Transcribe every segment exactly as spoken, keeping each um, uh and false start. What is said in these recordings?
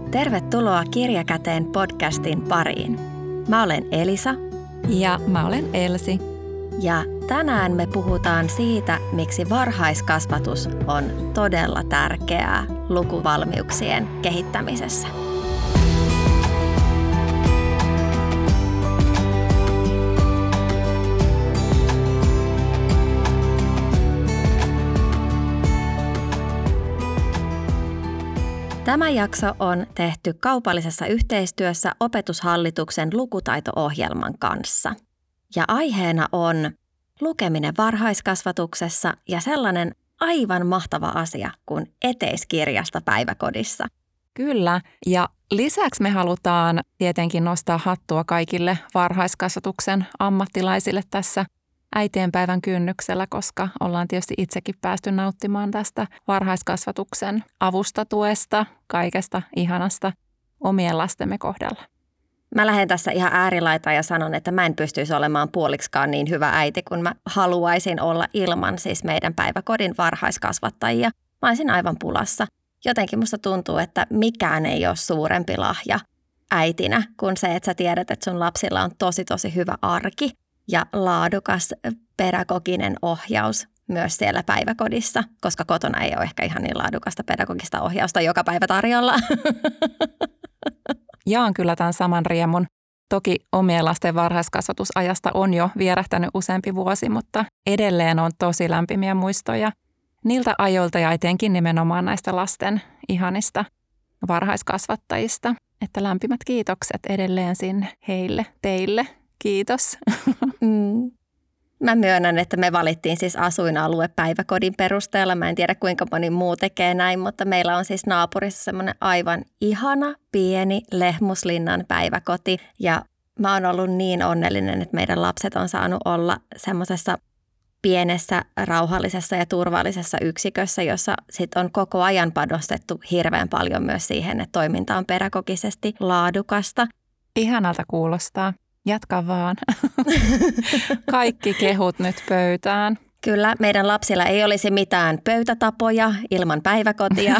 Tervetuloa Kirjakäteen podcastin pariin. Mä olen Elisa. Ja mä olen Elsi. Ja tänään me puhutaan siitä, miksi varhaiskasvatus on todella tärkeää lukuvalmiuksien kehittämisessä. Tämä jakso on tehty kaupallisessa yhteistyössä Opetushallituksen lukutaito-ohjelman kanssa. Ja aiheena on lukeminen varhaiskasvatuksessa ja sellainen aivan mahtava asia kuin eteiskirjasta päiväkodissa. Kyllä, ja lisäksi me halutaan tietenkin nostaa hattua kaikille varhaiskasvatuksen ammattilaisille tässä äitienpäivän kynnyksellä, koska ollaan tietysti itsekin päästy nauttimaan tästä varhaiskasvatuksen avusta, tuesta, kaikesta ihanasta omien lastemme kohdalla. Mä lähden tässä ihan äärilaitaan ja sanon, että mä en pystyisi olemaan puoliksikaan niin hyvä äiti kuin mä haluaisin olla ilman siis meidän päiväkodin varhaiskasvattajia. Mä olisin aivan pulassa. Jotenkin musta tuntuu, että mikään ei ole suurempi lahja äitinä kuin se, että sä tiedät, että sun lapsilla on tosi tosi hyvä arki ja laadukas pedagoginen ohjaus myös siellä päiväkodissa, koska kotona ei ole ehkä ihan niin laadukasta pedagogista ohjausta joka päivä tarjolla. Jaan kyllä tämän saman riemun. Toki omien lasten varhaiskasvatusajasta on jo vierähtänyt useampi vuosi, mutta edelleen on tosi lämpimiä muistoja niiltä ajoilta ja etenkin nimenomaan näistä lasten ihanista varhaiskasvattajista. Että lämpimät kiitokset edelleen sinne heille, teille. Kiitos. Mm. Mä myönnän, että me valittiin siis asuinalue päiväkodin perusteella. Mä en tiedä, kuinka moni muu tekee näin, mutta meillä on siis naapurissa semmoinen aivan ihana, pieni Lehmuslinnan päiväkoti. Ja mä oon ollut niin onnellinen, että meidän lapset on saanut olla semmoisessa pienessä, rauhallisessa ja turvallisessa yksikössä, jossa sit on koko ajan panostettu hirveän paljon myös siihen, että toiminta on pedagogisesti laadukasta. Ihanalta kuulostaa. Jatka vaan. Kaikki kehut nyt pöytään. Kyllä, meidän lapsilla ei olisi mitään pöytätapoja ilman päiväkotia.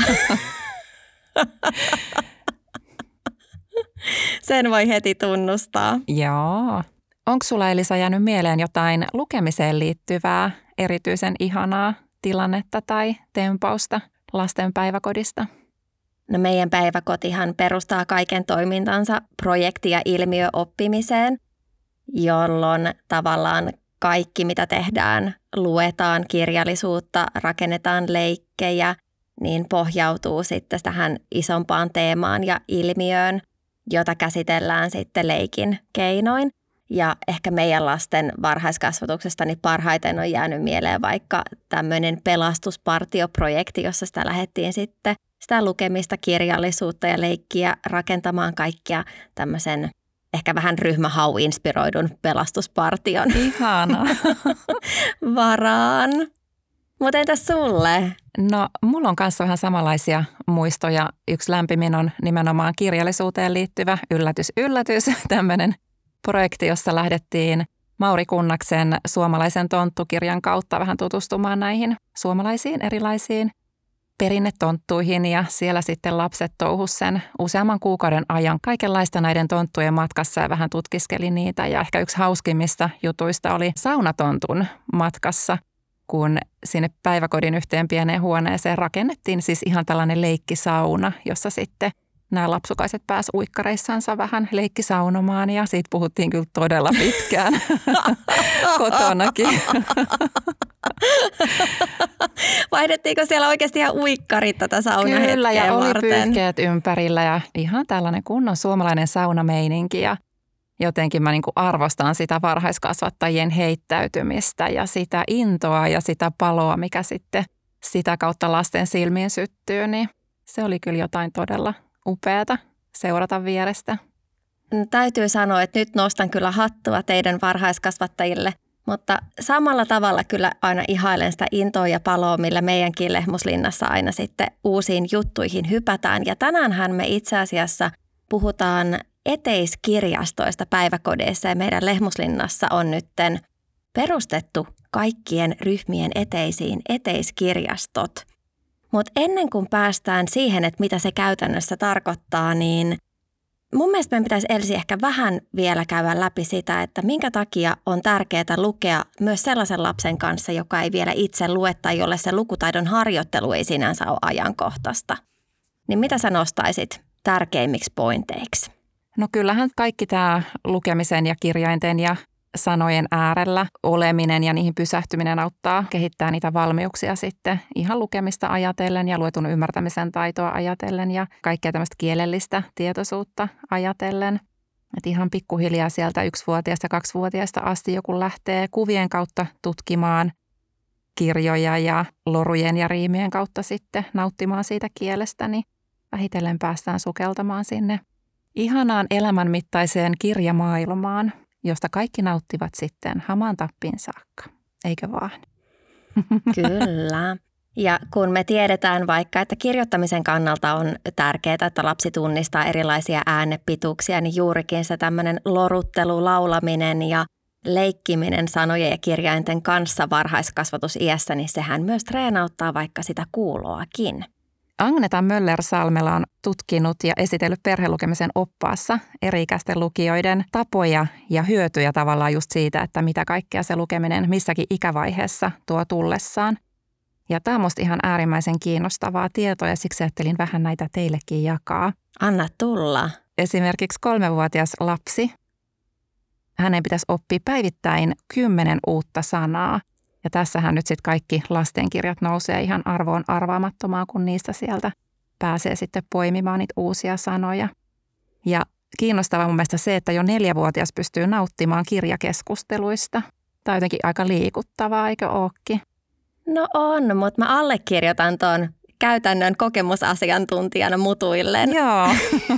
Sen voi heti tunnustaa. Joo. Onko sulla, Elisa, jäänyt mieleen jotain lukemiseen liittyvää, erityisen ihanaa tilannetta tai tempausta lasten päiväkodista? No meidän päiväkotihan perustaa kaiken toimintansa projekti- ja ilmiöoppimiseen, jolloin tavallaan kaikki, mitä tehdään, luetaan kirjallisuutta, rakennetaan leikkejä, niin pohjautuu sitten tähän isompaan teemaan ja ilmiöön, jota käsitellään sitten leikin keinoin. Ja ehkä meidän lasten varhaiskasvatuksesta niin parhaiten on jäänyt mieleen vaikka tämmöinen pelastuspartioprojekti, jossa sitä lähdettiin sitten sitä lukemista, kirjallisuutta ja leikkiä rakentamaan kaikkia tämmöisen ehkä vähän ryhmähau-inspiroidun pelastuspartion Ihana. varaan. Mutta entäs sulle? No, mulla on kanssa vähän samanlaisia muistoja. Yksi lämpimin on nimenomaan kirjallisuuteen liittyvä yllätys, yllätys, tämmöinen projekti, jossa lähdettiin Mauri Kunnaksen suomalaisen tonttukirjan kautta vähän tutustumaan näihin suomalaisiin erilaisiin perinnetonttuihin ja siellä sitten lapset touhus sen useamman kuukauden ajan kaikenlaista näiden tonttujen matkassa ja vähän tutkiskeli niitä. Ja ehkä yksi hauskimmista jutuista oli saunatontun matkassa, kun sinne päiväkodin yhteen pieneen huoneeseen rakennettiin siis ihan tällainen leikkisauna, jossa sitten nämä lapsukaiset pääsivät uikkareissansa vähän leikkisaunomaan ja siitä puhuttiin kyllä todella pitkään kotonakin. Vaihdettiinko siellä oikeasti ihan uikkarit tätä saunahetkeä Kyllä, ja oli varten? pyyhkeet ympärillä ja ihan tällainen kunnon suomalainen saunameininki. Ja jotenkin mä niin kuin arvostan sitä varhaiskasvattajien heittäytymistä ja sitä intoa ja sitä paloa, mikä sitten sitä kautta lasten silmiin syttyy. Niin se oli kyllä jotain todella upeata seurata vierestä. Täytyy sanoa, että nyt nostan kyllä hattua teidän varhaiskasvattajille, mutta samalla tavalla kyllä aina ihailen sitä intoa ja paloa, millä meidänkin Lehmuslinnassa aina sitten uusiin juttuihin hypätään. Ja tänäänhän me itse asiassa puhutaan eteiskirjastoista päiväkodeissa ja meidän Lehmuslinnassa on nytten perustettu kaikkien ryhmien eteisiin eteiskirjastot. Mutta ennen kuin päästään siihen, että mitä se käytännössä tarkoittaa, niin mun mielestä meidän pitäisi Elsi ehkä vähän vielä käydä läpi sitä, että minkä takia on tärkeää lukea myös sellaisen lapsen kanssa, joka ei vielä itse lue tai jolle se lukutaidon harjoittelu ei sinänsä ole ajankohtaista. Niin mitä sä nostaisit tärkeimmiksi pointeiksi? No kyllähän kaikki tämä lukemisen ja kirjainten ja sanojen äärellä oleminen ja niihin pysähtyminen auttaa kehittää niitä valmiuksia sitten ihan lukemista ajatellen ja luetun ymmärtämisen taitoa ajatellen ja kaikkea tämmöistä kielellistä tietoisuutta ajatellen. Että ihan pikkuhiljaa sieltä yksivuotiaasta ja kaksivuotiaasta asti joku lähtee kuvien kautta tutkimaan kirjoja ja lorujen ja riimien kautta sitten nauttimaan siitä kielestä, niin vähitellen päästään sukeltamaan sinne ihanaan elämänmittaiseen kirjamaailmaan, josta kaikki nauttivat sitten hamaan tappiin saakka, eikö vaan? Kyllä. Ja kun me tiedetään vaikka, että kirjoittamisen kannalta on tärkeää, että lapsi tunnistaa erilaisia äänepituuksia, niin juurikin se tämmöinen loruttelu, laulaminen ja leikkiminen sanojen ja kirjainten kanssa varhaiskasvatusiässä, niin sehän myös treenauttaa vaikka sitä kuuloakin. Agneta Möller-Salmela on tutkinut ja esitellyt perhelukemisen oppaassa eri-ikäisten lukijoiden tapoja ja hyötyjä tavallaan just siitä, että mitä kaikkea se lukeminen missäkin ikävaiheessa tuo tullessaan. Ja tämä on musta ihan äärimmäisen kiinnostavaa tietoa ja siksi ajattelin vähän näitä teillekin jakaa. Anna tulla. Esimerkiksi kolmevuotias lapsi, hänen pitäisi oppia päivittäin kymmenen uutta sanaa. Ja tässähän nyt sitten kaikki lastenkirjat nousee ihan arvoon arvaamattomaan, kun niistä sieltä pääsee sitten poimimaan niitä uusia sanoja. Ja kiinnostavaa mun mielestä se, että jo neljävuotias pystyy nauttimaan kirjakeskusteluista. Tämä on jotenkin aika liikuttavaa, eikö ookin? No on, mutta mä allekirjoitan tuon käytännön kokemusasiantuntijana mutuilleen. Joo.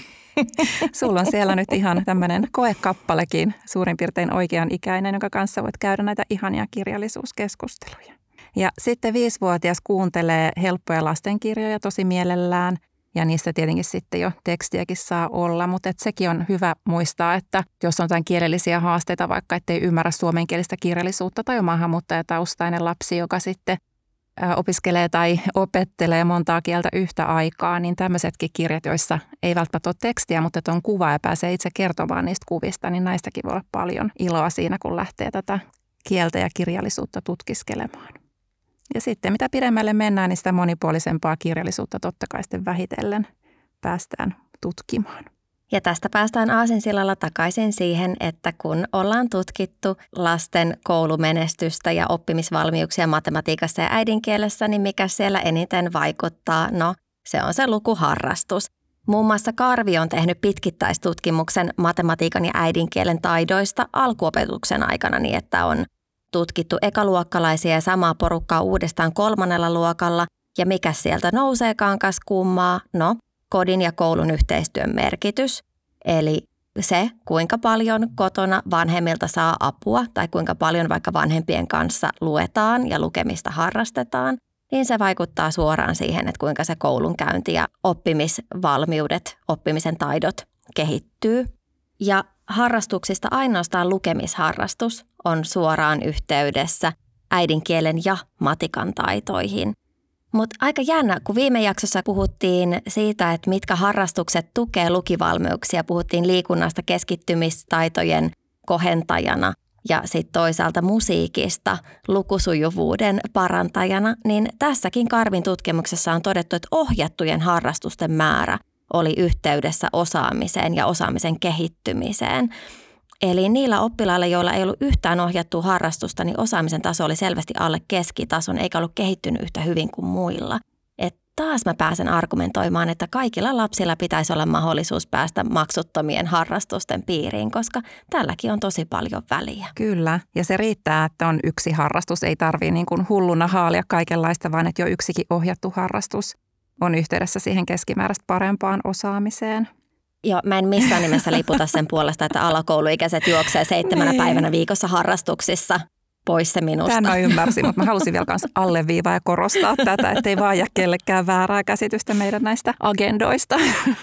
Sulla on siellä nyt ihan tämmöinen koekappalekin suurin piirtein oikean ikäinen, jonka kanssa voit käydä näitä ihania kirjallisuuskeskusteluja. Ja sitten viisivuotias kuuntelee helppoja lastenkirjoja tosi mielellään ja niissä tietenkin sitten jo tekstiäkin saa olla, mutta et sekin on hyvä muistaa, että jos on jotain kielellisiä haasteita, vaikka ettei ymmärrä suomenkielistä kirjallisuutta tai on maahanmuuttajataustainen lapsi, joka sitten opiskelee tai opettelee montaa kieltä yhtä aikaa, niin tämmöisetkin kirjat, joissa ei välttämättä ole tekstiä, mutta on kuva ja pääsee itse kertomaan niistä kuvista, niin näistäkin voi olla paljon iloa siinä, kun lähtee tätä kieltä ja kirjallisuutta tutkiskelemaan. Ja sitten mitä pidemmälle mennään, niin sitä monipuolisempaa kirjallisuutta totta kai sitten vähitellen päästään tutkimaan. Ja tästä päästään aasinsillalla takaisin siihen, että kun ollaan tutkittu lasten koulumenestystä ja oppimisvalmiuksia matematiikassa ja äidinkielessä, niin mikä siellä eniten vaikuttaa? No, se on se lukuharrastus. Muun muassa Karvi on tehnyt pitkittäistutkimuksen matematiikan ja äidinkielen taidoista alkuopetuksen aikana niin, että on tutkittu ekaluokkalaisia ja samaa porukkaa uudestaan kolmannella luokalla. Ja mikä sieltä nouseekaan kas kummaa? No, kodin ja koulun yhteistyön merkitys, eli se, kuinka paljon kotona vanhemmilta saa apua tai kuinka paljon vaikka vanhempien kanssa luetaan ja lukemista harrastetaan, niin se vaikuttaa suoraan siihen, että kuinka se koulunkäynti ja oppimisvalmiudet, oppimisen taidot kehittyy. Ja harrastuksista ainoastaan lukemisharrastus on suoraan yhteydessä äidinkielen ja matikan taitoihin. Mutta aika jännä, kun viime jaksossa puhuttiin siitä, että mitkä harrastukset tukee lukivalmiuksia, puhuttiin liikunnasta keskittymistaitojen kohentajana ja sitten toisaalta musiikista lukusujuvuuden parantajana, niin tässäkin Karvin tutkimuksessa on todettu, että ohjattujen harrastusten määrä oli yhteydessä osaamiseen ja osaamisen kehittymiseen. Eli niillä oppilailla, joilla ei ollut yhtään ohjattua harrastusta, niin osaamisen taso oli selvästi alle keskitason, eikä ollut kehittynyt yhtä hyvin kuin muilla. Et taas mä pääsen argumentoimaan, että kaikilla lapsilla pitäisi olla mahdollisuus päästä maksuttomien harrastusten piiriin, koska tälläkin on tosi paljon väliä. Kyllä, ja se riittää, että on yksi harrastus. Ei tarvitse niin kuin hulluna haalia kaikenlaista, vaan että jo yksikin ohjattu harrastus on yhteydessä siihen keskimääräistä parempaan osaamiseen. Joo, mä en missään nimessä liputa sen puolesta, että alakouluikäiset juoksee seitsemänä päivänä viikossa harrastuksissa. Pois se minusta. Tämän mä ymmärsin, mutta mä halusin vielä kanssa alleviivaa ja korostaa tätä, ettei vaan jää kellekään väärää käsitystä meidän näistä agendoista.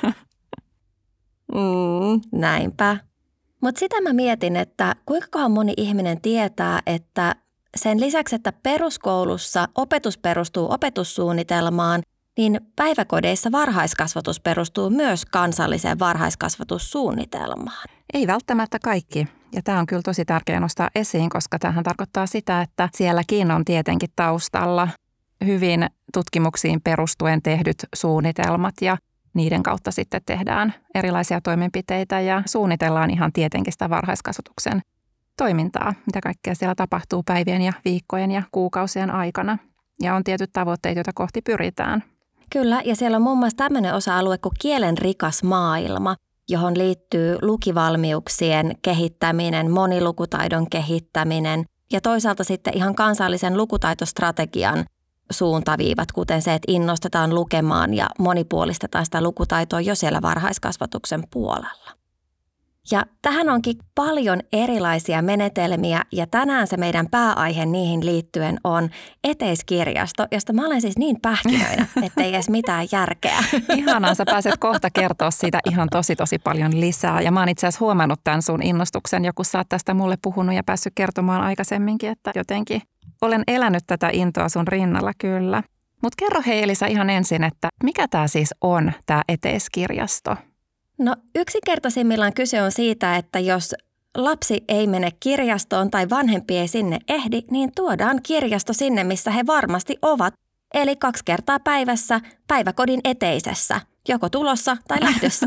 Mm, näinpä. Mutta sitä mä mietin, että kuinka moni ihminen tietää, että sen lisäksi, että peruskoulussa opetus perustuu opetussuunnitelmaan, niin päiväkodeissa varhaiskasvatus perustuu myös kansalliseen varhaiskasvatussuunnitelmaan. Ei välttämättä kaikki. Ja tämä on kyllä tosi tärkeää nostaa esiin, koska tämähän tarkoittaa sitä, että sielläkin on tietenkin taustalla hyvin tutkimuksiin perustuen tehdyt suunnitelmat ja niiden kautta sitten tehdään erilaisia toimenpiteitä ja suunnitellaan ihan tietenkin sitä varhaiskasvatuksen toimintaa, mitä kaikkea siellä tapahtuu päivien ja viikkojen ja kuukausien aikana. Ja on tietyt tavoitteet, joita kohti pyritään. Kyllä, ja siellä on muun muassa tämmöinen osa-alue kuin kielen rikas maailma, johon liittyy lukivalmiuksien kehittäminen, monilukutaidon kehittäminen ja toisaalta sitten ihan kansallisen lukutaitostrategian suuntaviivat, kuten se, että innostetaan lukemaan ja monipuolistetaan sitä lukutaitoa jo siellä varhaiskasvatuksen puolella. Ja tähän onkin paljon erilaisia menetelmiä ja tänään se meidän pääaihe niihin liittyen on eteiskirjasto, josta mä olen siis niin pähkinöinä, ettei edes mitään järkeä. Ihanaa, sä pääset kohta kertoa siitä ihan tosi tosi paljon lisää ja mä oon itse asiassa huomannut tämän sun innostuksen, joku sä oot tästä mulle puhunut ja päässyt kertomaan aikaisemminkin, että jotenkin olen elänyt tätä intoa sun rinnalla kyllä. Mutta kerro hei Elisa ihan ensin, että mikä tämä siis on tämä eteiskirjasto? No yksinkertaisimmillaan kyse on siitä, että jos lapsi ei mene kirjastoon tai vanhempi ei sinne ehdi, niin tuodaan kirjasto sinne, missä he varmasti ovat. Eli kaksi kertaa päivässä päiväkodin eteisessä, joko tulossa tai lähdössä.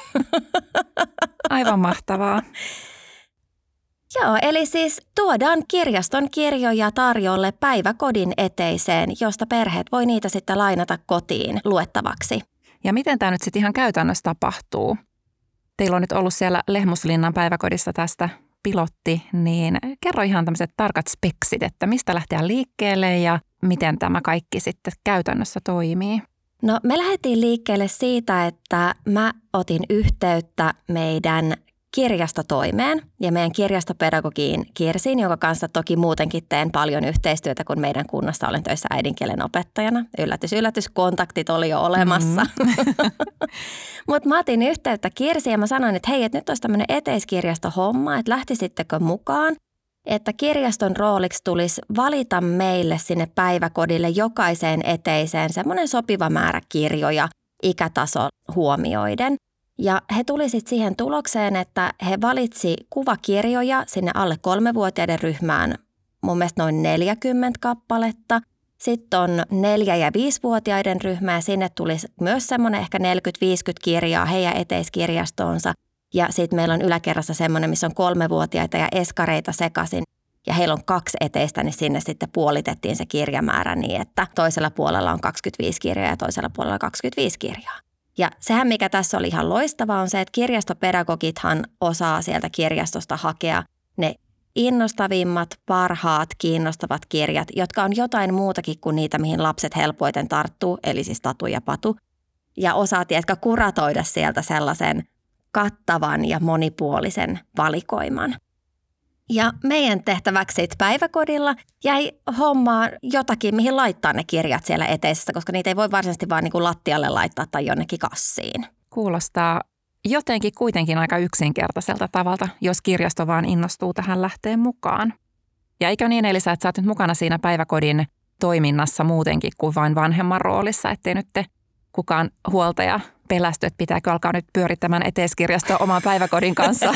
Aivan mahtavaa. Joo, eli siis tuodaan kirjaston kirjoja tarjolle päiväkodin eteiseen, josta perheet voi niitä sitten lainata kotiin luettavaksi. Ja miten tämä nyt sitten ihan käytännössä tapahtuu? Teillä on nyt ollut siellä Lehmuslinnan päiväkodissa tästä pilotti, niin kerro ihan tämmöiset tarkat speksit, että mistä lähteä liikkeelle ja miten tämä kaikki sitten käytännössä toimii? No me lähdettiin liikkeelle siitä, että mä otin yhteyttä meidän kirjastotoimeen ja meidän kirjastopedagogiin Kirsiin, jonka kanssa toki muutenkin teen paljon yhteistyötä, kun meidän kunnassa olen töissä äidinkielen opettajana. Yllätys, yllätys, kontaktit oli jo olemassa. Mm-hmm. Mutta mä otin yhteyttä Kirsiin ja mä sanoin, että hei, että nyt olisi tämmöinen eteiskirjastohomma, että lähtisittekö mukaan, että kirjaston rooliksi tulisi valita meille sinne päiväkodille jokaiseen eteiseen semmoinen sopiva määrä kirjoja ikätaso huomioiden. Ja he tuli sitten siihen tulokseen, että he valitsi kuvakirjoja sinne alle kolmevuotiaiden ryhmään mun mielestä noin neljäkymmentä kappaletta. Sitten on neljä- ja viisivuotiaiden ryhmä ja sinne tuli myös semmoinen ehkä neljäkymmentä viisikymmentä kirjaa heidän eteiskirjastoonsa. Ja sitten meillä on yläkerrassa semmoinen, missä on kolmevuotiaita ja eskareita sekaisin. Ja heillä on kaksi eteistä, niin sinne sitten puolitettiin se kirjamäärä niin, että toisella puolella on kaksikymmentäviisi kirjaa ja toisella puolella kaksikymmentäviisi kirjaa. Ja sehän, mikä tässä oli ihan loistavaa, on se, että kirjastopedagogithan osaa sieltä kirjastosta hakea ne innostavimmat, parhaat, kiinnostavat kirjat, jotka on jotain muutakin kuin niitä, mihin lapset helpoiten tarttuu, eli siis Tatu ja Patu. Ja osaa, tiedätkö, kuratoida sieltä sellaisen kattavan ja monipuolisen valikoiman. Ja meidän tehtäväksi päiväkodilla jäi hommaa jotakin, mihin laittaa ne kirjat siellä eteisessä, koska niitä ei voi varsinaisesti vaan niin kuin lattialle laittaa tai jonnekin kassiin. Kuulostaa jotenkin kuitenkin aika yksinkertaiselta tavalta, jos kirjasto vaan innostuu tähän lähteen mukaan. Ja eikö niin, Elisa, että sä oot nyt mukana siinä päiväkodin toiminnassa muutenkin kuin vain vanhemman roolissa, ettei nyt te kukaan huoltaja pelästy, että pitääkö alkaa nyt pyörittämään eteiskirjastoa oman päiväkodin kanssa.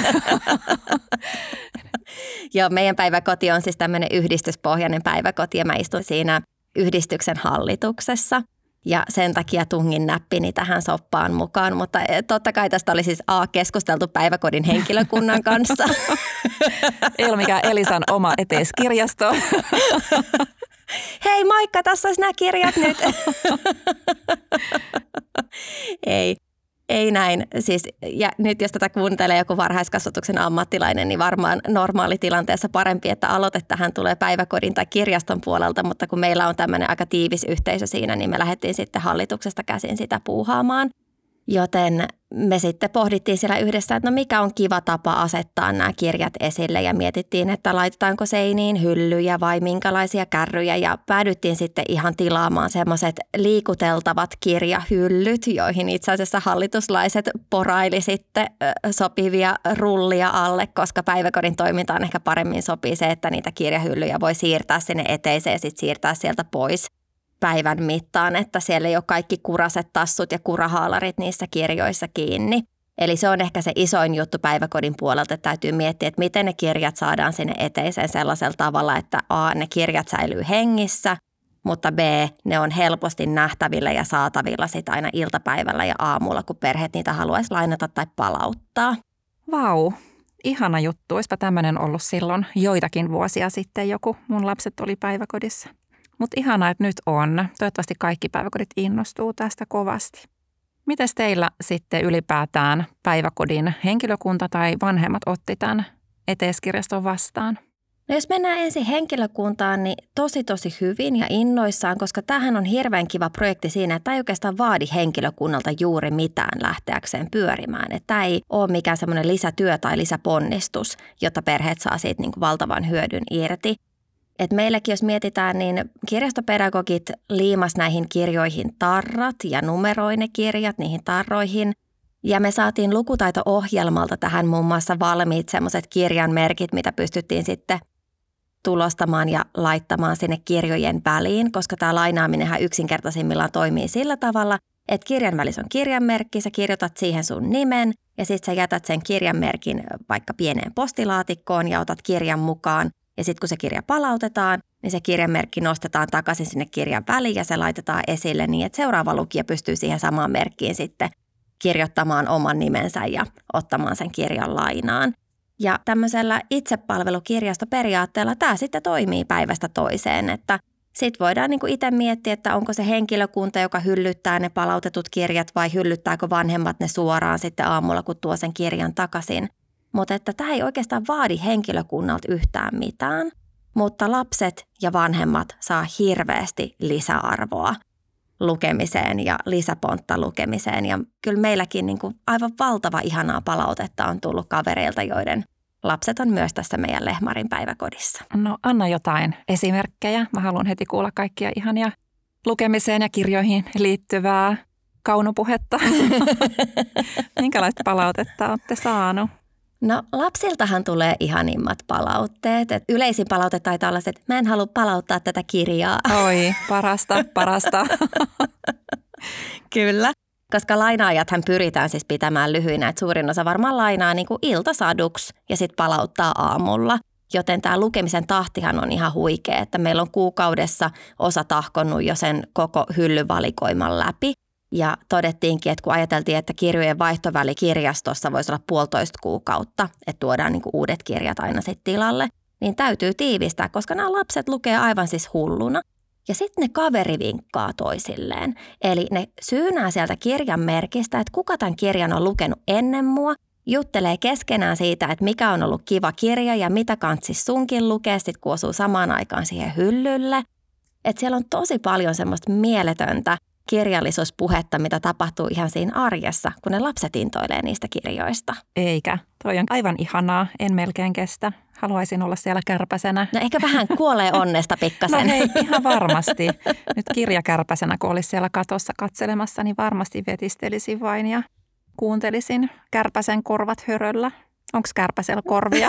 Joo, meidän päiväkoti on siis tämmöinen yhdistyspohjainen päiväkoti ja mä istun siinä yhdistyksen hallituksessa. Ja sen takia tungin näppini tähän soppaan mukaan, mutta totta kai tästä oli siis A, keskusteltu päiväkodin henkilökunnan kanssa. Ei ole mikään Elisan oma eteiskirjasto. Hei moikka, tässä olisi nämä kirjat nyt. Ei, ei näin. Siis, ja nyt jos tätä kuuntelee joku varhaiskasvatuksen ammattilainen, niin varmaan normaalitilanteessa parempi, että aloite tähän tulee päiväkodin tai kirjaston puolelta, mutta kun meillä on tämmöinen aika tiivis yhteisö siinä, niin me lähdettiin sitten hallituksesta käsin sitä puuhaamaan. Joten me sitten pohdittiin siellä yhdessä, että no mikä on kiva tapa asettaa nämä kirjat esille ja mietittiin, että laitetaanko seiniin hyllyjä vai minkälaisia kärryjä ja päädyttiin sitten ihan tilaamaan semmoiset liikuteltavat kirjahyllyt, joihin itse asiassa hallituslaiset poraili sitten sopivia rullia alle, koska päiväkodin toimintaan ehkä paremmin sopii se, että niitä kirjahyllyjä voi siirtää sinne eteiseen ja sitten siirtää sieltä pois päivän mittaan, että siellä ei ole kaikki kuraset tassut ja kurahaalarit niissä kirjoissa kiinni. Eli se on ehkä se isoin juttu päiväkodin puolelta, että täytyy miettiä, että miten ne kirjat saadaan sinne eteiseen sellaisella tavalla, että A, ne kirjat säilyy hengissä, mutta B, ne on helposti nähtävillä ja saatavilla sit aina iltapäivällä ja aamulla, kun perheet niitä haluaisi lainata tai palauttaa. Vau, ihana juttu. Olisipa tämmöinen ollut silloin joitakin vuosia sitten joku. Mun lapset oli päiväkodissa. Mutta ihanaa, että nyt on. Toivottavasti kaikki päiväkodit innostuu tästä kovasti. Mites teillä sitten ylipäätään päiväkodin henkilökunta tai vanhemmat otti tämän eteiskirjaston vastaan? No jos mennään ensin henkilökuntaan, niin tosi tosi hyvin ja innoissaan, koska tämähän on hirveän kiva projekti siinä, että tämä ei oikeastaan vaadi henkilökunnalta juuri mitään lähteäkseen pyörimään. Että tämä ei ole mikään semmoinen lisätyö tai lisäponnistus, jotta perheet saa siitä niin kuin valtavan hyödyn irti. Et meilläkin, jos mietitään, niin kirjastopedagogit liimas näihin kirjoihin tarrat ja numeroi ne kirjat niihin tarroihin. Ja me saatiin lukutaito-ohjelmalta tähän muun muassa valmiit semmoiset kirjanmerkit, mitä pystyttiin sitten tulostamaan ja laittamaan sinne kirjojen väliin, koska tämä lainaaminenhan yksinkertaisimmillaan toimii sillä tavalla, että kirjan välissä on kirjanmerkki, sä kirjoitat siihen sun nimen ja sitten sä jätät sen kirjanmerkin vaikka pieneen postilaatikkoon ja otat kirjan mukaan. Ja sitten kun se kirja palautetaan, niin se kirjanmerkki nostetaan takaisin sinne kirjan väliin ja se laitetaan esille niin, että seuraava lukija pystyy siihen samaan merkkiin sitten kirjoittamaan oman nimensä ja ottamaan sen kirjan lainaan. Ja tämmöisellä itsepalvelukirjastoperiaatteella tämä sitten toimii päivästä toiseen, että sitten voidaan niinku itse miettiä, että onko se henkilökunta, joka hyllyttää ne palautetut kirjat vai hyllyttääkö vanhemmat ne suoraan sitten aamulla, kun tuo sen kirjan takaisin. Mutta että tämä ei oikeastaan vaadi henkilökunnalta yhtään mitään, mutta lapset ja vanhemmat saa hirveästi lisäarvoa lukemiseen ja lisäpontta lukemiseen. Ja kyllä meilläkin niin kuin aivan valtava ihanaa palautetta on tullut kavereilta, joiden lapset on myös tässä meidän Lehmarin päiväkodissa. No anna jotain esimerkkejä. Mä haluan heti kuulla kaikkia ihania lukemiseen ja kirjoihin liittyvää kaunopuhetta. Minkälaista palautetta olette saanut? No lapsiltahan tulee ihanimmat palautteet. Et yleisin palaute taitaa olla se, että mä en halua palauttaa tätä kirjaa. Oi, parasta, parasta. Kyllä, koska lainaajathan pyritään siis pitämään lyhyinä. Et suurin osa varmaan lainaa niin kuin iltasaduksi ja sitten palauttaa aamulla. Joten tämä lukemisen tahtihan on ihan huikea, että meillä on kuukaudessa osa tahkonnut jo sen koko hyllyvalikoiman läpi. Ja todettiinkin, että kun ajateltiin, että kirjojen vaihtoväli kirjastossa voisi olla puolitoista kuukautta, että tuodaan niin kuin uudet kirjat aina sitten tilalle, niin täytyy tiivistää, koska nämä lapset lukee aivan siis hulluna. Ja sitten ne kaveri vinkkaa toisilleen. Eli ne syynää sieltä kirjan merkistä, että kuka tämän kirjan on lukenut ennen mua, juttelee keskenään siitä, että mikä on ollut kiva kirja ja mitä kantsis sunkin lukee, sit kun osuu samaan aikaan siihen hyllylle. Että siellä on tosi paljon semmoista mieletöntä kirjallisuuspuhetta, mitä tapahtuu ihan siinä arjessa, kun ne lapset intoilee niistä kirjoista. Eikä. Toi on aivan ihanaa. En melkein kestä. Haluaisin olla siellä kärpäsenä. No ehkä vähän kuolee onnesta pikkasen. No hei, ihan varmasti. Nyt kirjakärpäsenä, kun olisi siellä katossa katselemassa, niin varmasti vetistelisin vain ja kuuntelisin kärpäsen korvat höröllä. Onko kärpäsellä korvia?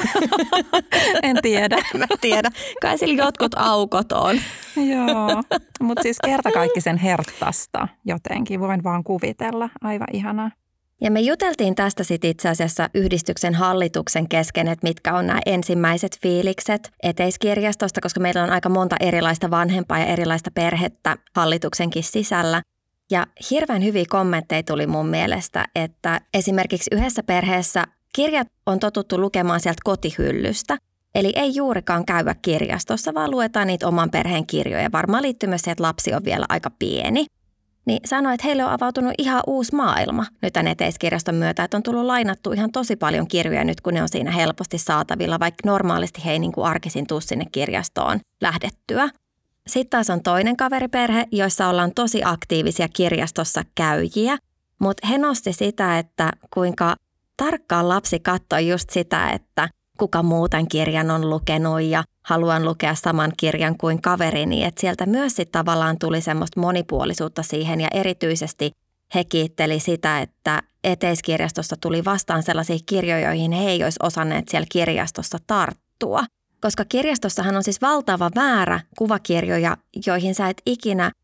En tiedä. Mä tiedä. Kai sillä jotkut aukot on. Joo, mutta siis kertakaikkisen herttasta jotenkin. Voin vaan kuvitella. Aivan ihanaa. Ja me juteltiin tästä sitten itse asiassa yhdistyksen hallituksen kesken, että mitkä on nämä ensimmäiset fiilikset eteiskirjastosta, koska meillä on aika monta erilaista vanhempaa ja erilaista perhettä hallituksenkin sisällä. Ja hirveän hyviä kommentteja tuli mun mielestä, että esimerkiksi yhdessä perheessä kirjat on totuttu lukemaan sieltä kotihyllystä, eli ei juurikaan käydä kirjastossa, vaan luetaan niitä oman perheen kirjoja. Varmaan liittyy myös siihen, että lapsi on vielä aika pieni. Niin sanoi, että heille on avautunut ihan uusi maailma nyt tämän eteiskirjaston myötä, että on tullut lainattu ihan tosi paljon kirjoja nyt, kun ne on siinä helposti saatavilla, vaikka normaalisti he ei niin kuin arkisin tuu sinne kirjastoon lähdettyä. Sitten taas on toinen kaveriperhe, joissa ollaan tosi aktiivisia kirjastossa käyjiä, mutta he nosti sitä, että kuinka tarkkaan lapsi katsoi just sitä, että kuka muu tämän kirjan on lukenut ja haluan lukea saman kirjan kuin kaverini. Että sieltä myös sitten tavallaan tuli semmoista monipuolisuutta siihen ja erityisesti he kiitteli sitä, että eteiskirjastosta tuli vastaan sellaisia kirjoja, joihin he ei olisi osanneet siellä kirjastossa tarttua. Koska kirjastossahan on siis valtava määrä kuvakirjoja, joihin sä et ikinä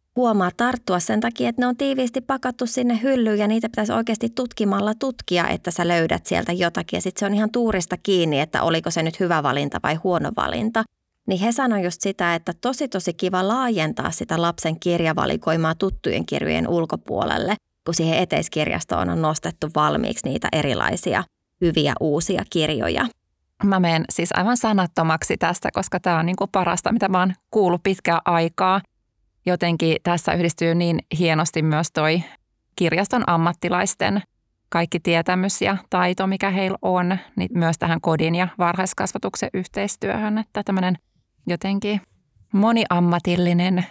huomaa tarttua sen takia, että ne on tiiviisti pakattu sinne hyllyyn ja niitä pitäisi oikeasti tutkimalla tutkia, että sä löydät sieltä jotakin. Ja sitten se on ihan tuurista kiinni, että oliko se nyt hyvä valinta vai huono valinta. Niin he sanoivat just sitä, että tosi tosi kiva laajentaa sitä lapsen kirjavalikoimaa tuttujen kirjojen ulkopuolelle, kun siihen eteiskirjastoon on nostettu valmiiksi niitä erilaisia hyviä uusia kirjoja. Mä menen siis aivan sanattomaksi tästä, koska tämä on niin kuin parasta, mitä mä oon kuullut pitkää aikaa. Jotenkin tässä yhdistyy niin hienosti myös toi kirjaston ammattilaisten kaikki tietämys ja taito, mikä heillä on, niin myös tähän kodin ja varhaiskasvatuksen yhteistyöhön, että tämmöinen jotenkin moniammatillinen,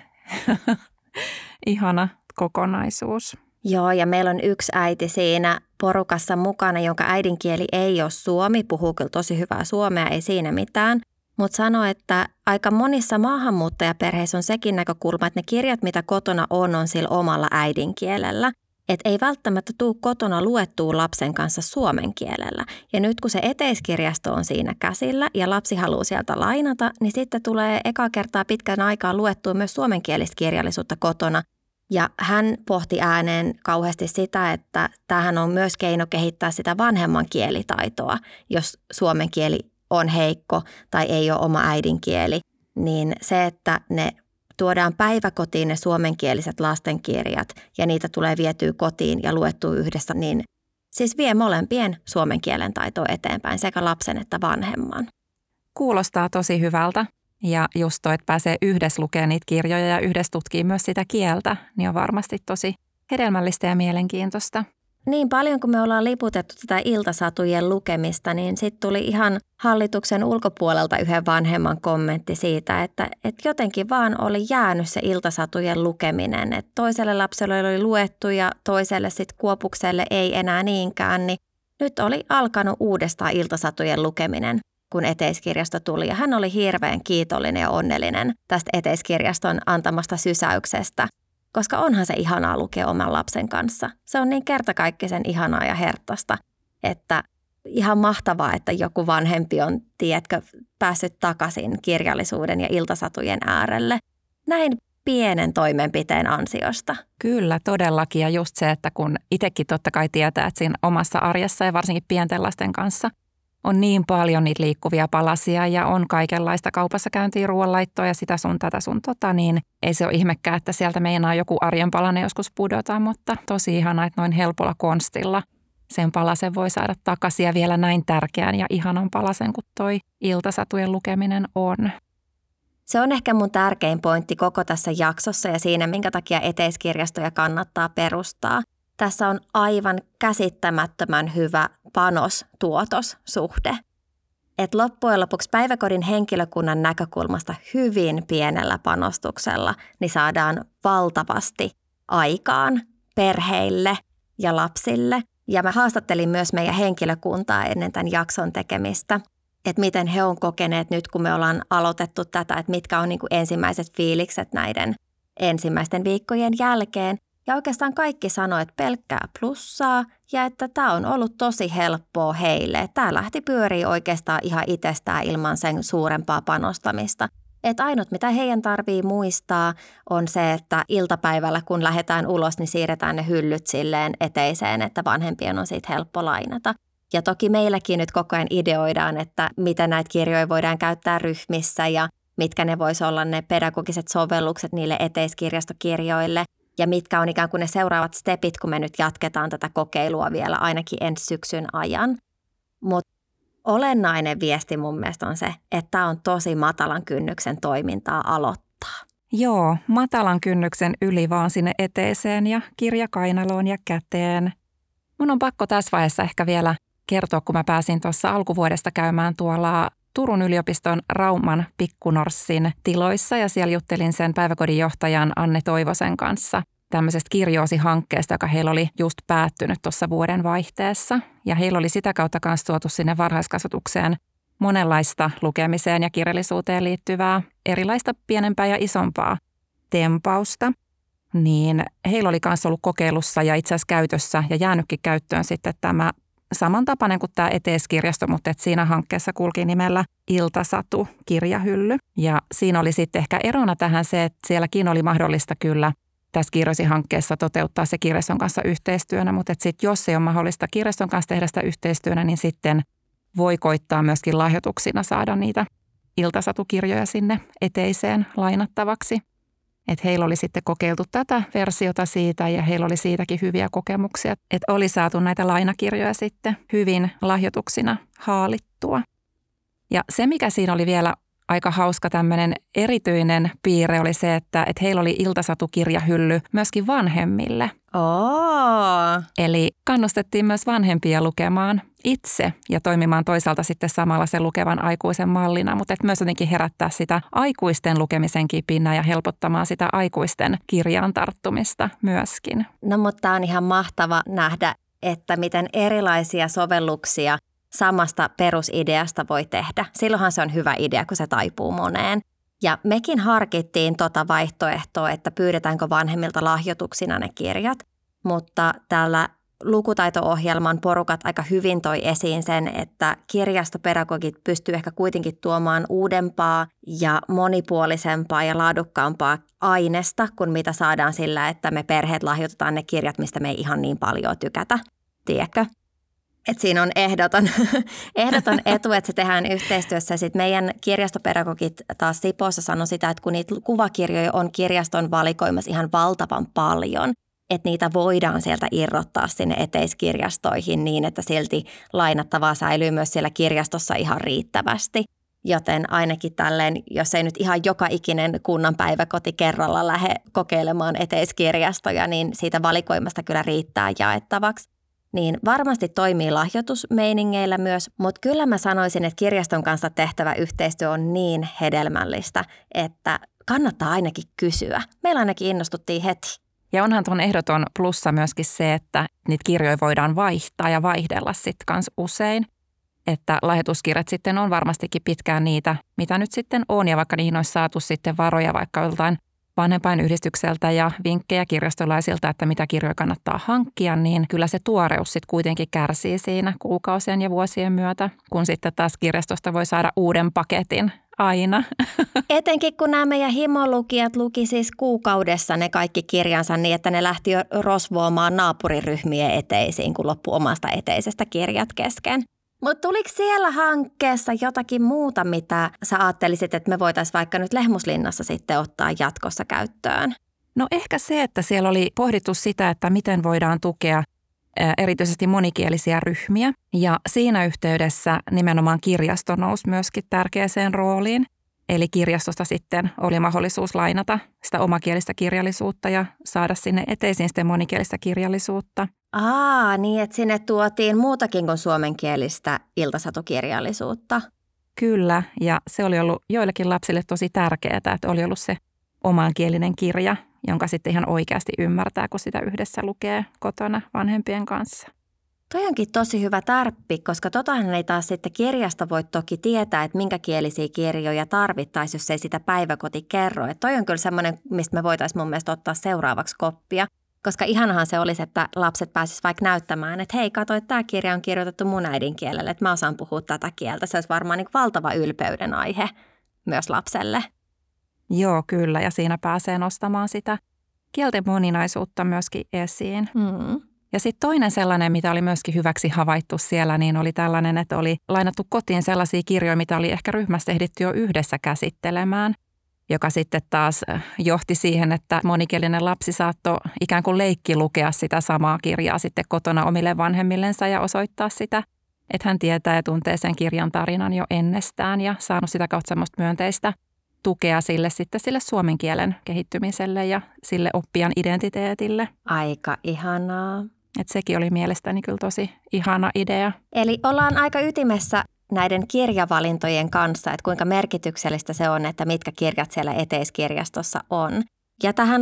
ihana kokonaisuus. Joo, ja meillä on yksi äiti siinä porukassa mukana, jonka äidinkieli ei ole suomi, puhuu kyllä tosi hyvää suomea, ei siinä mitään. Mutta sanoi, että aika monissa maahanmuuttajaperheissä on sekin näkökulma, että ne kirjat, mitä kotona on, on sillä omalla äidinkielellä. Että ei välttämättä tule kotona luettua lapsen kanssa suomen kielellä. Ja nyt kun se eteiskirjasto on siinä käsillä ja lapsi haluaa sieltä lainata, niin sitten tulee eka kertaa pitkän aikaa luettua myös suomenkielistä kirjallisuutta kotona. Ja hän pohti ääneen kauheasti sitä, että tämähän on myös keino kehittää sitä vanhemman kielitaitoa, jos suomen kieli on heikko tai ei ole oma äidinkieli, niin se, että ne tuodaan päiväkotiin ne suomenkieliset lastenkirjat ja niitä tulee vietyä kotiin ja luettua yhdessä, niin siis vie molempien suomen kielen taitoa eteenpäin, sekä lapsen että vanhemman. Kuulostaa tosi hyvältä. Ja just toi, että pääsee yhdessä lukemaan niitä kirjoja ja yhdessä tutkii myös sitä kieltä, niin on varmasti tosi hedelmällistä ja mielenkiintoista. Niin paljon kuin me ollaan liputettu tätä iltasatujen lukemista, niin sitten tuli ihan hallituksen ulkopuolelta yhden vanhemman kommentti siitä, että, että jotenkin vaan oli jäänyt se iltasatujen lukeminen. Että toiselle lapselle oli luettu ja toiselle sitten Kuopukselle ei enää niinkään, niin nyt oli alkanut uudestaan iltasatujen lukeminen, kun eteiskirjasto tuli. Ja hän oli hirveän kiitollinen ja onnellinen tästä eteiskirjaston antamasta sysäyksestä. Koska onhan se ihanaa lukea oman lapsen kanssa. Se on niin kertakaikkisen ihanaa ja herttaista, että ihan mahtavaa, että joku vanhempi on, tiedätkö, päässyt takaisin kirjallisuuden ja iltasatujen äärelle. Näin pienen toimenpiteen ansiosta. Kyllä, todellakin. Ja just se, että kun itsekin totta kai tietää, että siinä omassa arjessa ja varsinkin pienten lasten kanssa on niin paljon niitä liikkuvia palasia ja on kaikenlaista kaupassa käyntiä, ruoanlaittoa ja sitä sun tätä sun tota, niin ei se ole ihmekään, että sieltä meinaa joku arjen palanen joskus pudota, mutta tosi ihanaa, että noin helpolla konstilla sen palasen voi saada takaisin ja vielä näin tärkeän ja ihanan palasen kuin toi iltasatujen lukeminen on. Se on ehkä mun tärkein pointti koko tässä jaksossa ja siinä, minkä takia eteiskirjastoja kannattaa perustaa. Tässä on aivan käsittämättömän hyvä panos-tuotos-suhde. Et loppujen lopuksi päiväkodin henkilökunnan näkökulmasta hyvin pienellä panostuksella niin saadaan valtavasti aikaan perheille ja lapsille. Ja mä haastattelin myös meidän henkilökuntaa ennen tämän jakson tekemistä, että miten he on kokeneet nyt, kun me ollaan aloitettu tätä, että mitkä on niin kuin ensimmäiset fiilikset näiden ensimmäisten viikkojen jälkeen. Ja oikeastaan kaikki sanoi, että pelkkää plussaa ja että tämä on ollut tosi helppoa heille. Tämä lähti pyörii oikeastaan ihan itsestään ilman sen suurempaa panostamista. Että ainut mitä heidän tarvii muistaa on se, että iltapäivällä kun lähdetään ulos, niin siirretään ne hyllyt silleen eteiseen, että vanhempien on siitä helppo lainata. Ja toki meilläkin nyt koko ajan ideoidaan, että miten näitä kirjoja voidaan käyttää ryhmissä ja mitkä ne voisi olla ne pedagogiset sovellukset niille eteiskirjastokirjoille. Ja mitkä on ikään kuin ne seuraavat stepit, kun me nyt jatketaan tätä kokeilua vielä ainakin ensi syksyn ajan. Mutta olennainen viesti mun mielestä on se, että tämä on tosi matalan kynnyksen toimintaa aloittaa. Joo, matalan kynnyksen yli vaan sinne eteiseen ja kirja kainaloon ja käteen. Mun on pakko tässä vaiheessa ehkä vielä kertoa, kun mä pääsin tuossa alkuvuodesta käymään tuolla Turun yliopiston Rauman Pikkunorssin tiloissa ja siellä juttelin sen päiväkodin johtajan Anne Toivosen kanssa tämmöisestä kirjoosi-hankkeesta, joka heillä oli just päättynyt tuossa vuoden vaihteessa. Ja heillä oli sitä kautta myös tuotu sinne varhaiskasvatukseen monenlaista lukemiseen ja kirjallisuuteen liittyvää erilaista pienempää ja isompaa tempausta. Niin heillä oli myös ollut kokeilussa ja itse asiassa käytössä ja jäänytkin käyttöön sitten tämä samantapainen kuin tämä eteiskirjasto, mutta että siinä hankkeessa kulki nimellä Iltasatu-kirjahylly. Ja siinä oli sitten ehkä erona tähän se, että sielläkin oli mahdollista kyllä tässä kirjoisihankkeessa toteuttaa se kirjaston kanssa yhteistyönä, mutta sitten jos ei ole mahdollista kirjaston kanssa tehdä sitä yhteistyönä, niin sitten voi koittaa myöskin lahjoituksina saada niitä iltasatukirjoja sinne eteiseen lainattavaksi. Että heillä oli sitten kokeiltu tätä versiota siitä ja heillä oli siitäkin hyviä kokemuksia, että oli saatu näitä lainakirjoja sitten hyvin lahjoituksina haalittua. Ja se, mikä siinä oli vielä aika hauska tämmöinen erityinen piirre oli se, että, että heillä oli iltasatukirjahylly myöskin vanhemmille. Oh. Eli kannustettiin myös vanhempia lukemaan itse ja toimimaan toisaalta sitten samalla sen lukevan aikuisen mallina, mutta et myös jotenkin herättää sitä aikuisten lukemisen kipinää ja helpottamaan sitä aikuisten kirjaan tarttumista myöskin. No mutta on ihan mahtava nähdä, että miten erilaisia sovelluksia samasta perusideasta voi tehdä. Silloinhan se on hyvä idea, kun se taipuu moneen. Ja mekin harkittiin tota vaihtoehtoa, että pyydetäänkö vanhemmilta lahjoituksina ne kirjat, mutta tällä lukutaito-ohjelman porukat aika hyvin toi esiin sen, että kirjastopedagogit pystyy ehkä kuitenkin tuomaan uudempaa ja monipuolisempaa ja laadukkaampaa aineesta kuin mitä saadaan sillä, että me perheet lahjoitetaan ne kirjat, mistä me ei ihan niin paljon tykätä, tiedätkö? Että siinä on ehdoton, ehdoton etu, että se tehdään yhteistyössä. Sitten meidän kirjastopedagogit taas Sipoossa sanoi sitä, että kun niitä kuvakirjoja on kirjaston valikoimassa ihan valtavan paljon, että niitä voidaan sieltä irrottaa sinne eteiskirjastoihin niin, että silti lainattavaa säilyy myös siellä kirjastossa ihan riittävästi. Joten ainakin tälleen, jos ei nyt ihan joka ikinen kunnan päiväkoti kerralla lähde kokeilemaan eteiskirjastoja, niin siitä valikoimasta kyllä riittää jaettavaksi. Niin varmasti toimii lahjoitusmeiningeillä myös, mutta kyllä mä sanoisin, että kirjaston kanssa tehtävä yhteistyö on niin hedelmällistä, että kannattaa ainakin kysyä. Meillä ainakin innostuttiin heti. Ja onhan tuon ehdoton plussa myöskin se, että niitä kirjoja voidaan vaihtaa ja vaihdella sitten kanssa usein. Että lahjoituskirjat sitten on varmastikin pitkään niitä, mitä nyt sitten on, ja vaikka niihin olisi saatu sitten varoja vaikka joltain vanhempainyhdistykseltä ja vinkkejä kirjastolaisilta, että mitä kirjoja kannattaa hankkia, niin kyllä se tuoreus sitten kuitenkin kärsii siinä kuukausien ja vuosien myötä, kun sitten taas kirjastosta voi saada uuden paketin aina. Etenkin kun nämä meidän himolukijat luki siis kuukaudessa ne kaikki kirjansa niin, että ne lähti jo rosvoamaan naapuriryhmien eteisiin, kun loppu omasta eteisestä kirjat kesken. Mutta tuliko siellä hankkeessa jotakin muuta, mitä sä ajattelisit, että me voitaisiin vaikka nyt Lehmuslinnassa sitten ottaa jatkossa käyttöön? No ehkä se, että siellä oli pohdittu sitä, että miten voidaan tukea erityisesti monikielisiä ryhmiä. Ja siinä yhteydessä nimenomaan kirjasto nousi myöskin tärkeäseen rooliin. Eli kirjastosta sitten oli mahdollisuus lainata sitä omakielistä kirjallisuutta ja saada sinne eteisiin sitten monikielistä kirjallisuutta. Aa, niin että sinne tuotiin muutakin kuin suomenkielistä iltasatukirjallisuutta. Kyllä, ja se oli ollut joillekin lapsille tosi tärkeää, että oli ollut se omankielinen kirja, jonka sitten ihan oikeasti ymmärtää, kun sitä yhdessä lukee kotona vanhempien kanssa. Toi onkin tosi hyvä tärppi, koska totahan ei taas sitten kirjasta voi toki tietää, että minkä kielisiä kirjoja tarvittaisiin, jos ei sitä päiväkoti kerro. Että toi on kyllä semmoinen, mistä me voitaisiin mun mielestä ottaa seuraavaksi koppia, koska ihanahan se olisi, että lapset pääsisivät vaikka näyttämään, että hei, kato, että tämä kirja on kirjoitettu mun äidinkielelle, että mä osaan puhua tätä kieltä. Se olisi varmaan niin valtava ylpeyden aihe myös lapselle. Joo, kyllä, ja siinä pääsee nostamaan sitä kielten moninaisuutta myöskin esiin. Mm. Ja sitten toinen sellainen, mitä oli myöskin hyväksi havaittu siellä, niin oli tällainen, että oli lainattu kotiin sellaisia kirjoja, mitä oli ehkä ryhmässä ehditty jo yhdessä käsittelemään, joka sitten taas johti siihen, että monikielinen lapsi saattoi ikään kuin leikki lukea sitä samaa kirjaa sitten kotona omille vanhemmillensa ja osoittaa sitä, että hän tietää ja tuntee sen kirjan tarinan jo ennestään ja saanut sitä kautta semmoista myönteistä tukea sille sitten sille suomen kielen kehittymiselle ja sille oppijan identiteetille. Aika ihanaa. Että sekin oli mielestäni kyllä tosi ihana idea. Eli ollaan aika ytimessä näiden kirjavalintojen kanssa, että kuinka merkityksellistä se on, että mitkä kirjat siellä eteiskirjastossa on. Ja tähän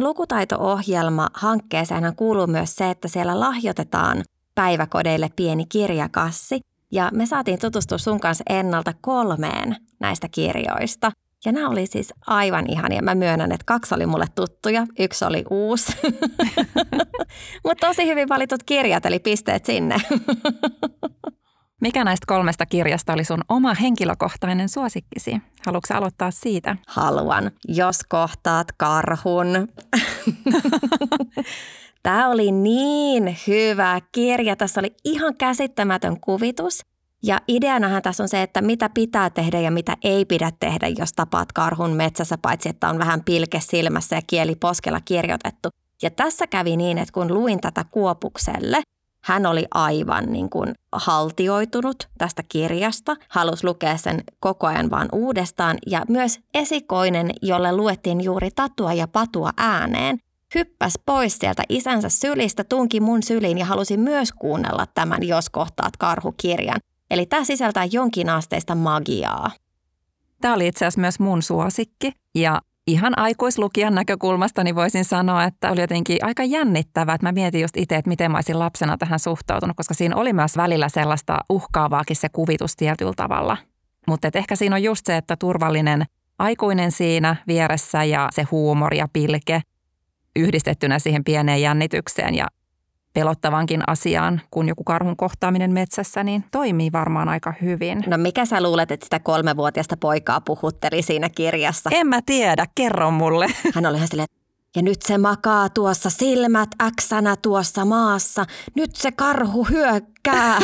lukutaito-ohjelma-hankkeeseen kuuluu myös se, että siellä lahjoitetaan päiväkodeille pieni kirjakassi. Ja me saatiin tutustua sun kanssa ennalta kolmeen näistä kirjoista. Ja nämä oli siis aivan ihania. Mä myönnän, että kaksi oli mulle tuttuja, yksi oli uusi. Mutta tosi hyvin valitut kirjat, eli pisteet sinne. Mikä näistä kolmesta kirjasta oli sun oma henkilökohtainen suosikkisi? Haluatko aloittaa siitä? Haluan. Jos kohtaat karhun. Tämä oli niin hyvä kirja. Tässä oli ihan käsittämätön kuvitus. Ja ideanahan tässä on se, että mitä pitää tehdä ja mitä ei pidä tehdä, jos tapaat karhun metsässä, paitsi että on vähän pilke silmässä ja kieli poskella kirjoitettu. Ja tässä kävi niin, että kun luin tätä Kuopukselle, hän oli aivan niin kuin haltioitunut tästä kirjasta, halusi lukea sen koko ajan vaan uudestaan ja myös esikoinen, jolle luettiin juuri tatua ja patua ääneen, hyppäs pois sieltä isänsä sylistä, tunki mun syliin ja halusi myös kuunnella tämän Jos kohtaat karhu-kirjan. Eli tämä sisältää jonkinasteista magiaa. Tämä oli itse asiassa myös mun suosikki ja ihan aikuislukijan näkökulmasta niin voisin sanoa, että oli jotenkin aika jännittävää, että mä mietin just itse, että miten mä olisin lapsena tähän suhtautunut, koska siinä oli myös välillä sellaista uhkaavaakin se kuvitus tietyllä tavalla. Mutta ehkä siinä on just se, että turvallinen aikuinen siinä vieressä ja se huumori ja pilke yhdistettynä siihen pieneen jännitykseen ja pelottavankin asiaan, kun joku karhun kohtaaminen metsässä, niin toimii varmaan aika hyvin. No mikä sä luulet, että sitä kolmevuotiaista poikaa puhutteli siinä kirjassa? En mä tiedä, kerro mulle. Hän oli ihan silleen, ja nyt se makaa tuossa silmät äksänä tuossa maassa, nyt se karhu hyökkää.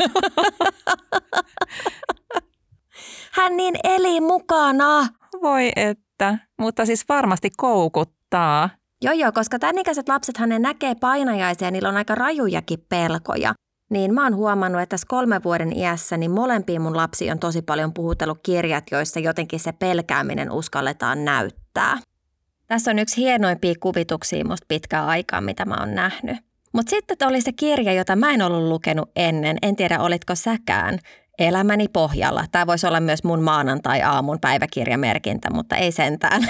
Hän niin eli mukana. Voi että, mutta siis varmasti koukuttaa. Joo, joo, koska tämän ikäiset lapsethan ne näkee painajaisia ja niillä on aika rajujakin pelkoja. Niin mä oon huomannut, että tässä kolmen vuoden iässä niin molempiin mun lapsi on tosi paljon puhutellut kirjat, joissa jotenkin se pelkääminen uskalletaan näyttää. Tässä on yksi hienoimpia kuvituksia musta pitkään aikaa, mitä mä oon nähnyt. Mutta sitten oli se kirja, jota mä en ollut lukenut ennen. En tiedä, olitko säkään. Elämäni pohjalla. Tämä voisi olla myös mun maanantai-aamun päiväkirjamerkintä, mutta ei sentään.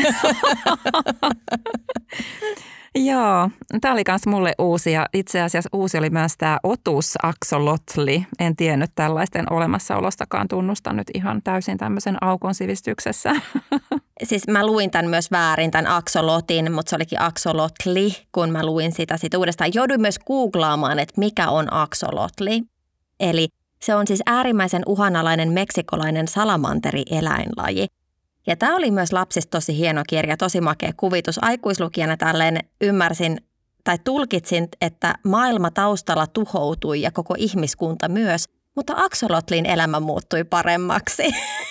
Joo, tämä oli myös mulle uusi ja itse asiassa uusi oli myös tämä Otus Axolotli. En tiennyt tällaisten olemassaolostakaan, tunnustan nyt ihan täysin tämmöisen aukon sivistyksessä. Siis mä luin tämän myös väärin, tämän Axolotin, mutta se olikin Axolotli, kun mä luin sitä sit uudestaan. Jouduin myös googlaamaan, että mikä on Axolotli. Eli se on siis äärimmäisen uhanalainen meksikolainen salamanteri-eläinlaji. Ja tämä oli myös lapsista tosi hieno kirja, tosi makea kuvitus. Aikuislukijana tälleen ymmärsin tai tulkitsin, että maailma taustalla tuhoutui ja koko ihmiskunta myös, mutta Axolotlin elämä muuttui paremmaksi.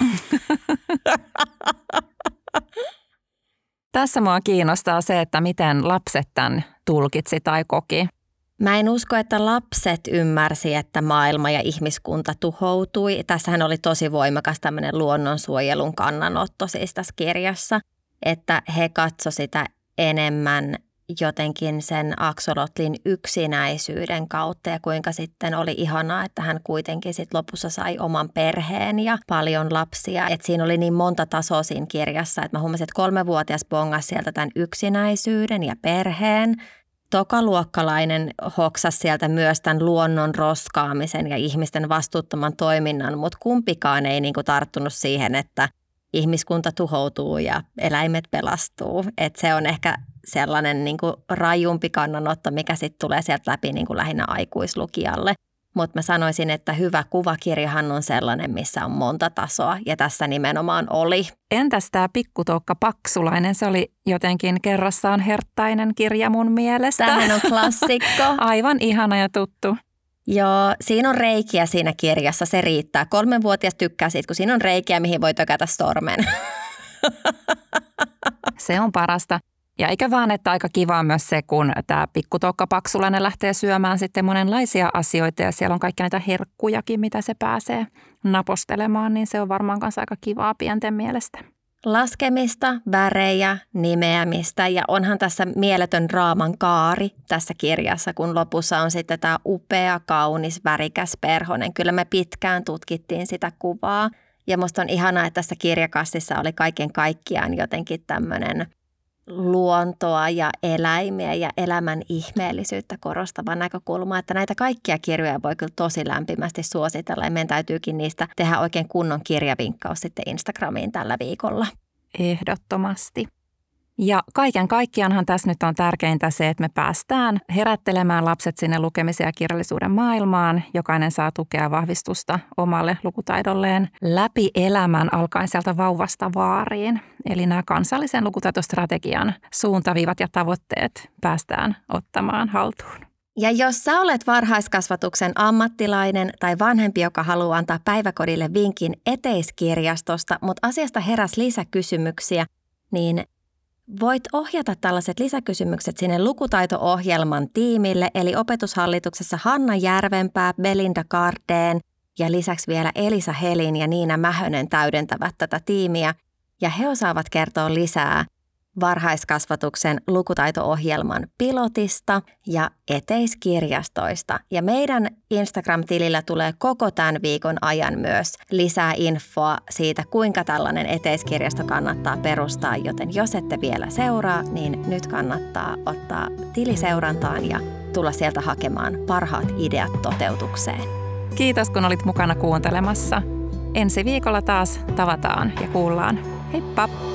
Tässä mua kiinnostaa se, että miten lapset tämän tulkitsi tai koki. Mä en usko, että lapset ymmärsi, että maailma ja ihmiskunta tuhoutui. Tässähän oli tosi voimakas tämmöinen luonnonsuojelun kannanotto siis tässä kirjassa, että he katso sitä enemmän jotenkin sen Axolotlin yksinäisyyden kautta ja kuinka sitten oli ihanaa, että hän kuitenkin sitten lopussa sai oman perheen ja paljon lapsia. Et siinä oli niin monta tasoa siinä kirjassa, että mä huomasin, että kolmevuotias bongasi sieltä tämän yksinäisyyden ja perheen. Tokaluokkalainen hoksasi sieltä myös tämän luonnon roskaamisen ja ihmisten vastuuttoman toiminnan, mutta kumpikaan ei niinku tarttunut siihen, että ihmiskunta tuhoutuu ja eläimet pelastuu. Et se on ehkä sellainen niinku rajumpi kannanotto, mikä sitten tulee sieltä läpi niinku lähinnä aikuislukijalle. Mutta mä sanoisin, että hyvä kuvakirjahan on sellainen, missä on monta tasoa ja tässä nimenomaan oli. Entäs tämä Pikkutoukka Paksulainen? Se oli jotenkin kerrassaan herttainen kirja mun mielestä. Tämähän on klassikko. Aivan ihana ja tuttu. Joo, siinä on reikiä siinä kirjassa, se riittää. Kolmenvuotias tykkää siitä, kun siinä on reikiä, mihin voi tökätä sormen. Se on parasta. Ja eikä vaan, että aika kivaa myös se, kun tämä Pikkutoukka Paksulainen lähtee syömään sitten monenlaisia asioita ja siellä on kaikkia näitä herkkujakin, mitä se pääsee napostelemaan, niin se on varmaan kanssa aika kivaa pienten mielestä. Laskemista, värejä, nimeämistä ja onhan tässä mieletön draaman kaari tässä kirjassa, kun lopussa on sitten tämä upea, kaunis, värikäs perhonen. Kyllä me pitkään tutkittiin sitä kuvaa ja musta on ihanaa, että tässä kirjakastissa oli kaiken kaikkiaan jotenkin tämmöinen luontoa ja eläimiä ja elämän ihmeellisyyttä korostava näkökulma, että näitä kaikkia kirjoja voi kyllä tosi lämpimästi suositella ja meidän täytyykin niistä tehdä oikein kunnon kirjavinkkaus sitten Instagramiin tällä viikolla. Ehdottomasti. Ja kaiken kaikkiaanhan tässä nyt on tärkeintä se, että me päästään herättelemään lapset sinne lukemisen ja kirjallisuuden maailmaan. Jokainen saa tukea ja vahvistusta omalle lukutaidolleen läpi elämän alkaen sieltä vauvasta vaariin. Eli nämä kansallisen lukutaitostrategian suuntaviivat ja tavoitteet päästään ottamaan haltuun. Ja jos sä olet varhaiskasvatuksen ammattilainen tai vanhempi, joka haluaa antaa päiväkodille vinkin eteiskirjastosta, mutta asiasta heräsi lisäkysymyksiä, niin voit ohjata tällaiset lisäkysymykset sinne lukutaito-ohjelman tiimille, eli opetushallituksessa Hanna Järvenpää, Belinda Gardén ja lisäksi vielä Elisa Helin ja Niina Mähönen täydentävät tätä tiimiä. Ja he osaavat kertoa lisää varhaiskasvatuksen lukutaito-ohjelman pilotista ja eteiskirjastoista. Ja meidän Instagram-tilillä tulee koko tämän viikon ajan myös lisää infoa siitä, kuinka tällainen eteiskirjasto kannattaa perustaa. Joten jos ette vielä seuraa, niin nyt kannattaa ottaa tili seurantaan ja tulla sieltä hakemaan parhaat ideat toteutukseen. Kiitos, kun olit mukana kuuntelemassa. Ensi viikolla taas tavataan ja kuullaan. Heippa!